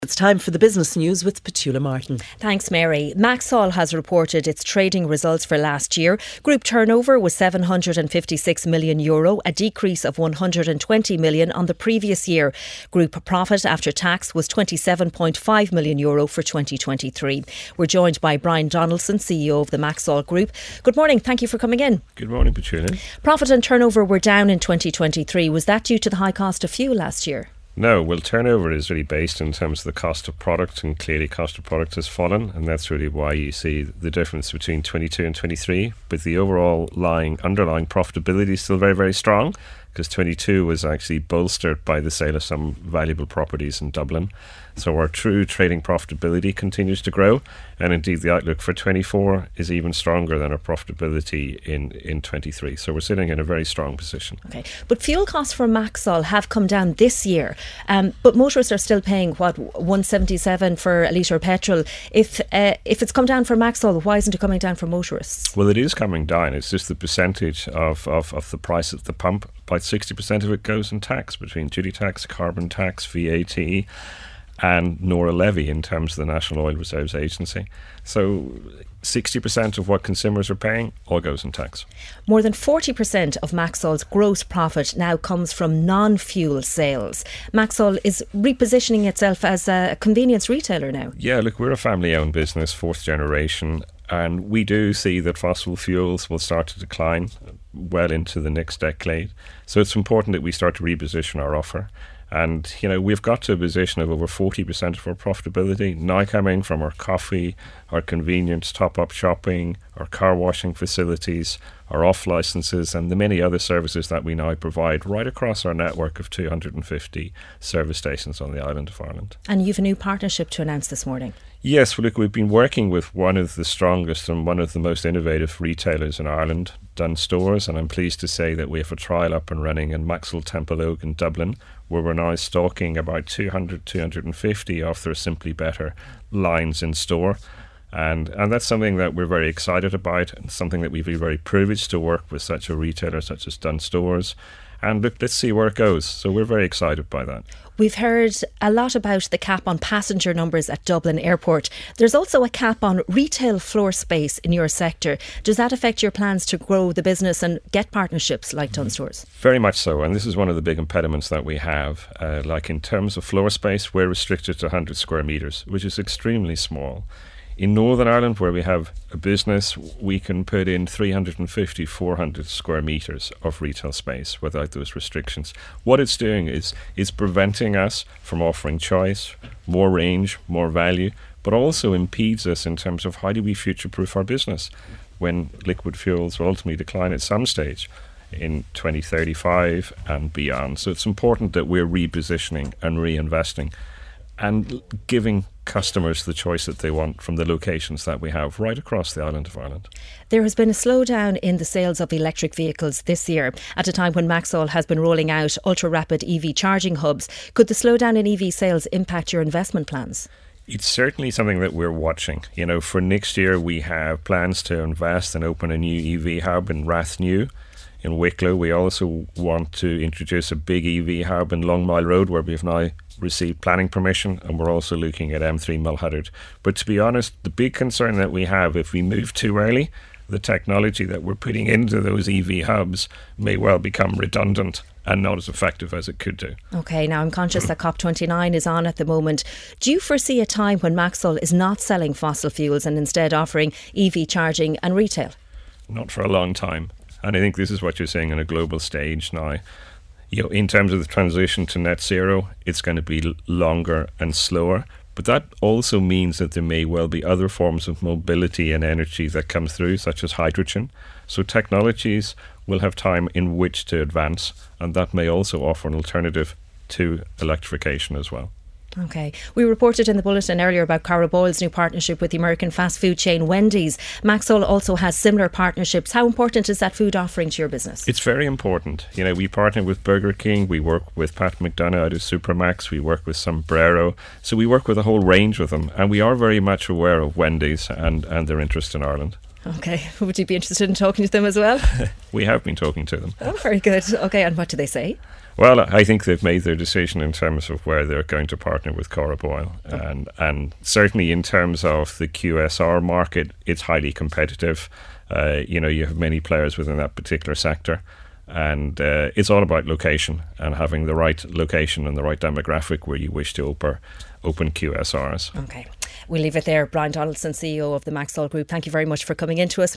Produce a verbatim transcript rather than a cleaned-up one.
It's time for the business news with Petula Martin. Thanks, Mary. Maxol has reported its trading results for last year. Group turnover was seven hundred fifty-six million euro, a decrease of one hundred twenty million on the previous year. Group profit after tax was twenty-seven point five million euro for twenty twenty-three. We're joined by Brian Donaldson, C E O of the Maxol Group. Good morning. Thank you for coming in. Good morning, Petula. Profit and turnover were down in twenty twenty-three. Was that due to the high cost of fuel last year? No, well, turnover is really based in terms of the cost of product, and clearly cost of product has fallen, and that's really why you see the difference between twenty-two and twenty-three. But the overall lying, underlying profitability is still very, very strong, because twenty-two was actually bolstered by the sale of some valuable properties in Dublin. So our true trading profitability continues to grow, and indeed the outlook for twenty-four is even stronger than our profitability in, in twenty-three. So we're sitting in a very strong position. Okay, but fuel costs for Maxol have come down this year, um, but motorists are still paying, what, one seventy-seven for a litre of petrol. If, uh, if it's come down for Maxol, why isn't it coming down for motorists? Well, it is coming down. It's just the percentage of, of, of the price at the pump. About sixty percent of it goes in tax, between duty tax, carbon tax, V A T and Nora levy in terms of the National Oil Reserves Agency. So sixty percent of what consumers are paying all goes in tax. More than forty percent of Maxol's gross profit now comes from non-fuel sales. Maxol is repositioning itself as a convenience retailer now. Yeah, look, we're a family-owned business, fourth generation, and we do see that fossil fuels will start to decline well into the next decade. So it's important that we start to reposition our offer. And, you know, we've got to a position of over forty percent of our profitability now coming from our coffee, our convenience, top-up shopping, our car washing facilities, our off licences and the many other services that we now provide right across our network of two hundred fifty service stations on the island of Ireland. And you've a new partnership to announce this morning. Yes, well, look, we've been working with one of the strongest and one of the most innovative retailers in Ireland, Dunnes Stores, and I'm pleased to say that we have a trial up and running in Maxol Temple Oak in Dublin, where we're now stocking about two hundred, two hundred fifty of their Simply Better lines in store. And and that's something that we're very excited about, and something that we've been very privileged to work with such a retailer such as Dunnes Stores. And look, let's see where it goes. So we're very excited by that. We've heard a lot about the cap on passenger numbers at Dublin Airport. There's also a cap on retail floor space in your sector. Does that affect your plans to grow the business and get partnerships like Dunnes Stores? Very much so. And this is one of the big impediments that we have. Uh, like in terms of floor space, we're restricted to one hundred square metres, which is extremely small. In Northern Ireland, where we have a business, we can put in three hundred fifty, four hundred square metres of retail space without those restrictions. What it's doing is is preventing us from offering choice, more range, more value, but also impedes us in terms of how do we future-proof our business when liquid fuels will ultimately decline at some stage in twenty thirty-five and beyond. So it's important that we're repositioning and reinvesting and giving customers the choice that they want from the locations that we have right across the island of Ireland. There has been a slowdown in the sales of electric vehicles this year, at a time when Maxol has been rolling out ultra-rapid E V charging hubs. Could the slowdown in E V sales impact your investment plans? It's certainly something that we're watching. You know, for next year we have plans to invest and open a new E V hub in Rathnew in Wicklow. We also want to introduce a big E V hub in Long Mile Road, where we've now received planning permission, and we're also looking at M three Mulhuddard. But to be honest, the big concern that we have, if we move too early, the technology that we're putting into those E V hubs may well become redundant and not as effective as it could do. OK, now I'm conscious that COP twenty-nine is on at the moment. Do you foresee a time when Maxol is not selling fossil fuels and instead offering E V charging and retail? Not for a long time. And I think this is what you're seeing on a global stage now. You know, in terms of the transition to net zero, it's going to be longer and slower. But that also means that there may well be other forms of mobility and energy that come through, such as hydrogen. So technologies will have time in which to advance, and that may also offer an alternative to electrification as well. OK. We reported in the bulletin earlier about Cara Boyle's new partnership with the American fast food chain Wendy's. Maxol also has similar partnerships. How important is that food offering to your business? It's very important. You know, we partner with Burger King, we work with Pat McDonough out of Supermax, we work with Sombrero. So we work with a whole range of them, and we are very much aware of Wendy's and, and their interest in Ireland. OK. Would you be interested in talking to them as well? We have been talking to them. Oh, very good. OK. And what do they say? Well, I think they've made their decision in terms of where they're going to partner with Corrib Oil. Oh. And, and certainly in terms of the Q S R market, it's highly competitive. Uh, you know, you have many players within that particular sector. And uh, it's all about location and having the right location and the right demographic where you wish to open, open Q S Rs. OK. We'll leave it there. Brian Donaldson, C E O of the Maxol Group, thank you very much for coming in to us.